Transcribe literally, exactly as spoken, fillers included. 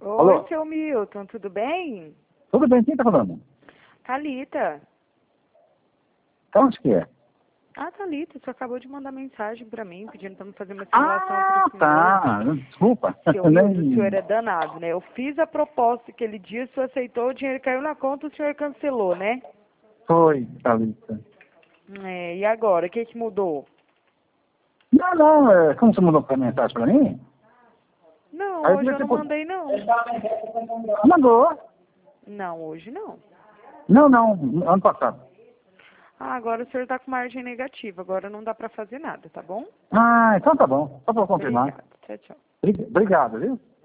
Oi, Alô? seu Milton, tudo bem? Tudo bem, quem tá falando? Thalita. Então, onde que é? Ah, Thalita, você acabou de mandar mensagem pra mim, pedindo pra me fazer uma simulação Ah, pro senhor. tá. Desculpa. Seu Milton, o senhor é danado, né? Eu fiz a proposta aquele dia, o senhor aceitou, o dinheiro caiu na conta, o senhor cancelou, né? Foi, Thalita. É, e agora, o que que mudou? Não, não, é, como você mandou a mensagem pra mim? Não, Aí hoje eu você não pô- mandei, não. Mandou. Não, hoje não. Não, não, ano passado. Ah, agora o senhor tá com margem negativa, agora não dá pra fazer nada, tá bom? Ah, então tá bom. Só pra confirmar. Obrigada. Tchau, tchau. Obrigado, viu?